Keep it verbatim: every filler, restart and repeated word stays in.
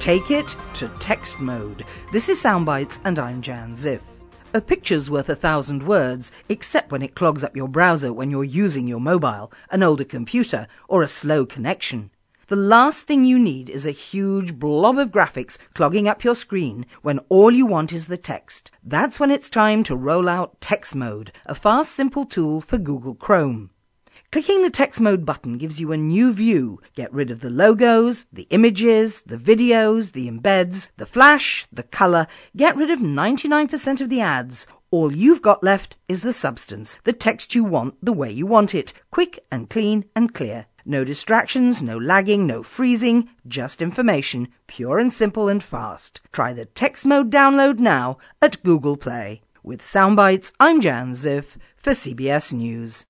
Take it to text mode. This is Soundbites and I'm Jan Ziff. A picture's worth a thousand words, except when it clogs up your browser when you're using your mobile, an older computer, or a slow connection. The last thing you need is a huge blob of graphics clogging up your screen when all you want is the text. That's when it's time to roll out Text Mode, a fast, simple tool for Google Chrome. Clicking the Text Mode button gives you a new view. Get rid of the logos, the images, the videos, the embeds, the flash, the color. Get rid of ninety-nine percent of the ads. All you've got left is the substance, the text you want the way you want it, quick and clean and clear. No distractions, no lagging, no freezing, just information, pure and simple and fast. Try the Text Mode download now at Google Play. With Soundbites, I'm Jan Ziff for C B S News.